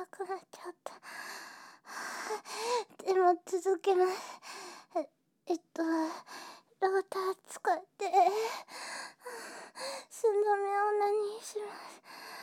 なくなっちゃった。でも続けます。ローター使って寸止めを何します。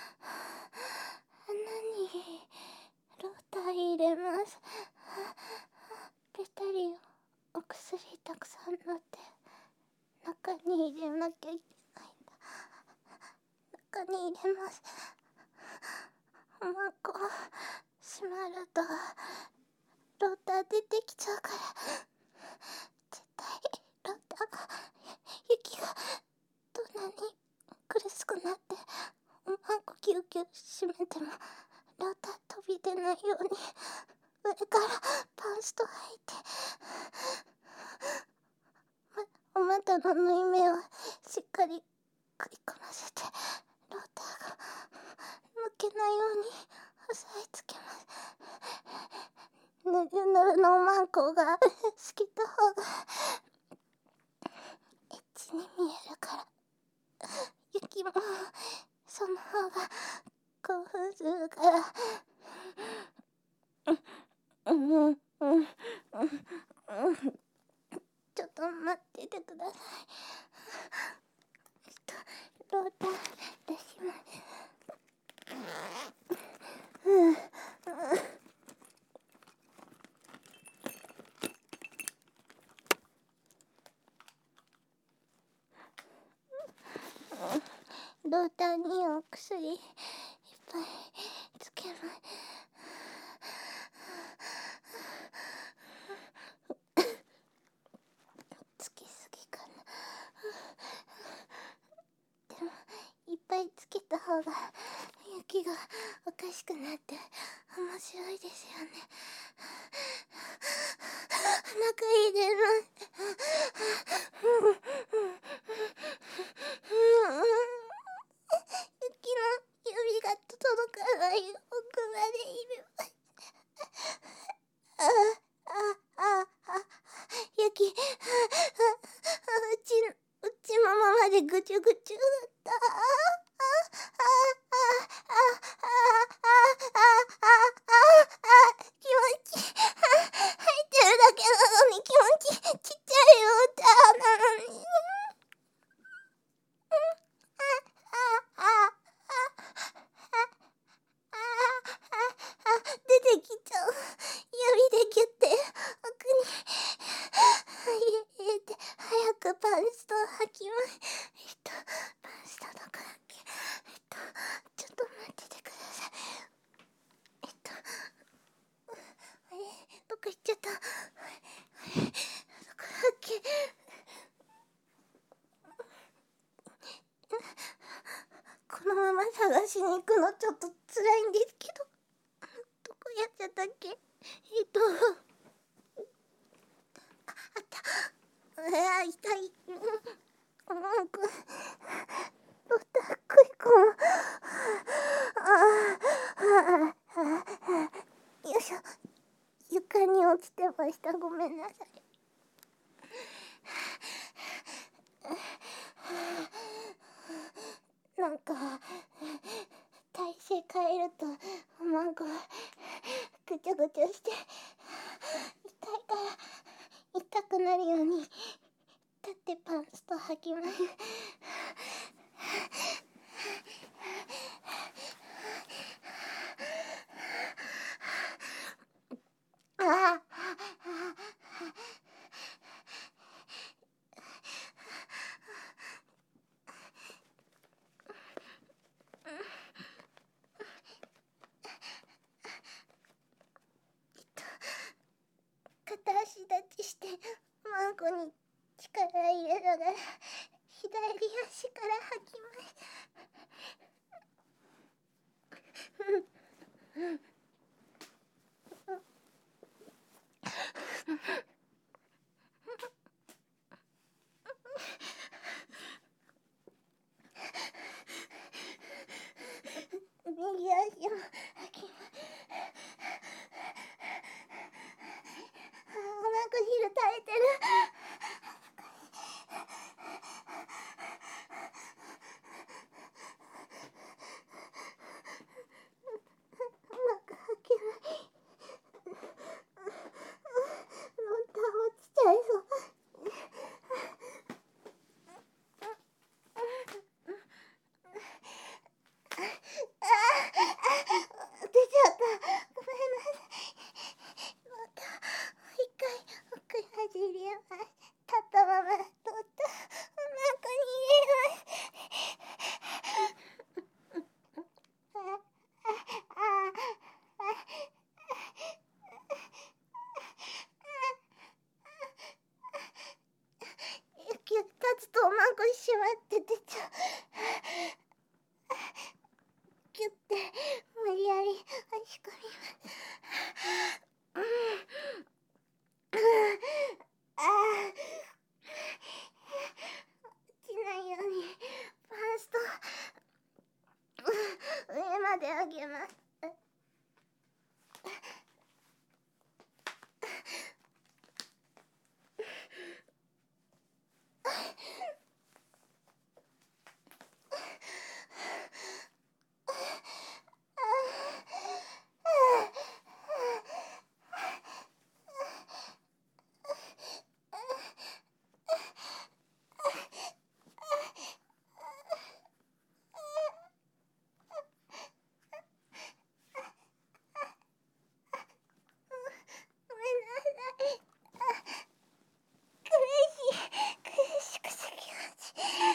穴にローター入れます。ベタリンお薬たくさん塗って中に入れなきゃいけないんだ。中に入れます。おまんこ閉まるとローター出てきちゃうから、絶対ローターが雪がどんなに苦しくなっておまんこギュギュ閉めてもローター飛び出ないように上からパンスト履いて、お股の縫い目をしっかり食い込ませてローターが抜けないように押さえつけます。ぬるぬるのおまんこが透けた方がエッチに見えるから、雪もその方が興奮するから、ちょっと待っててください。ローター出します。ローターにお薬いっぱいつけます。つきすぎかな。でもいっぱいつけた方が雪がおかしくなって面白いですよね。中入れます。雪の指が届かない奥まで入れます。雪、内ももまでぐちゅぐちゅだった。気持ちいい。入ってるだけなのに気持ちいい。ちっちゃい歌なのに。出てきちゃう。指でギュッて奥に入れて早くパンストを吐きます。パンストどこだっけ。ちょっと待っててください。あれどっか行っちゃった。あれどこだっけ。このまま探しに行くのちょっと辛いんですけど、どこやっちゃったっけ。あった。痛い。ローター食い込む。よいしょ。床に落ちてました。ごめんなさい。なんか体勢変えるとおまんこぐちゃぐちゃして痛いから痛くなるように立ってパンスト履きます。片足立ちしてマンコに力入れながら左足から吐きます。右足も吐きます。おまんこ汁垂れてる。なんか吐って出ちゃう。ギュッて無理やり押し込みます。落ちないようにファースト上まで上げます。ごめんなさい。苦しくて気持ちいい。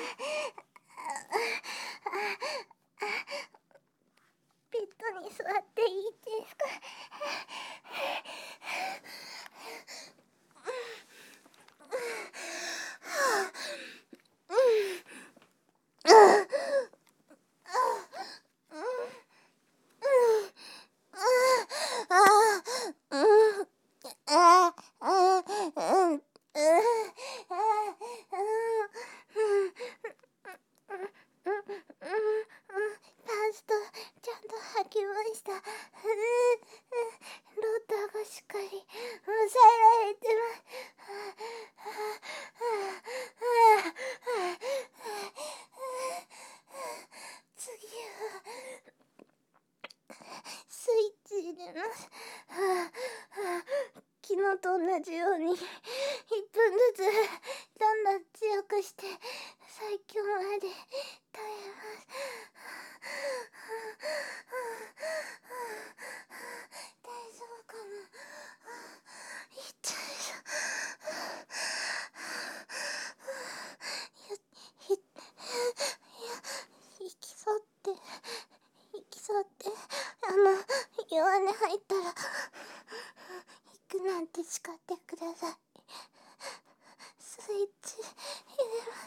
ベッドに座っていいですか？パストちゃんと吐きました。ローターがしっかり抑えられてます。次はスイッチ入れます。昨日と同じように1分ずつどんどん強くして最強まで耐えます。大丈夫かな。痛いよ。息吸って弱音入ったら行くなんて誓ってください。スイッチ入れます。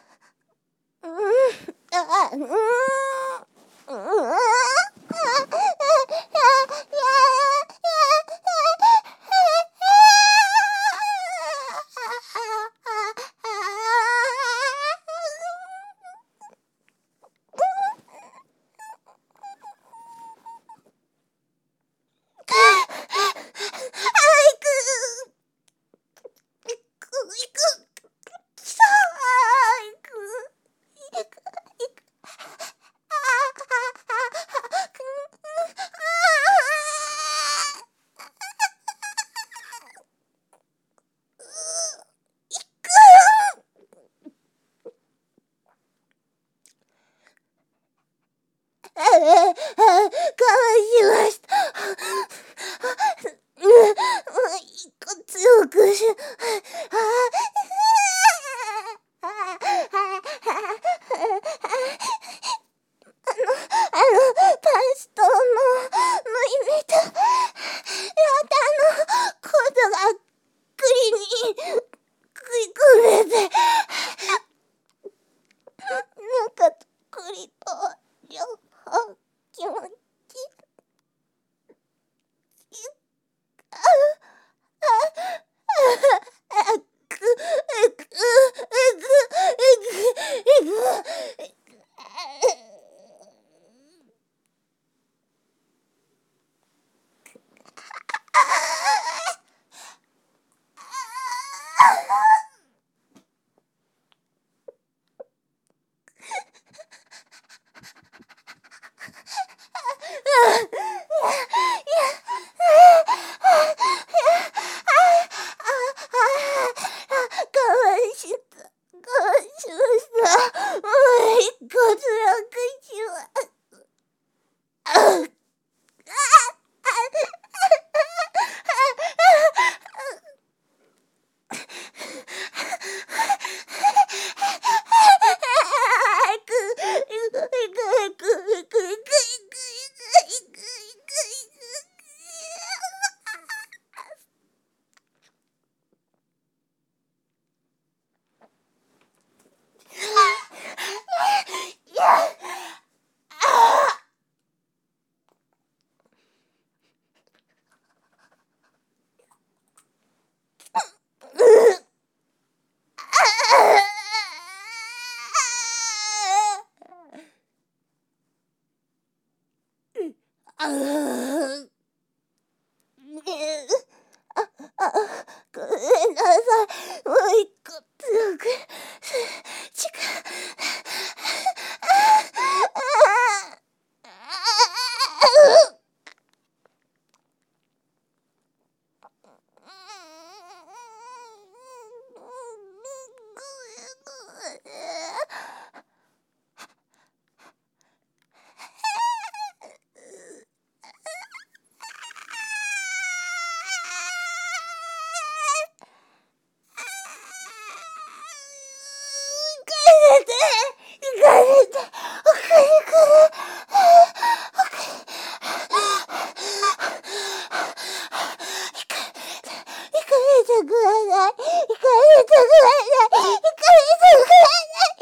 かわしました。一個強くし、パストの縫い目とローターのコードが栗に食い込んでて、なんか栗と両方気持ちいい。 もう一個強く力行かれてください。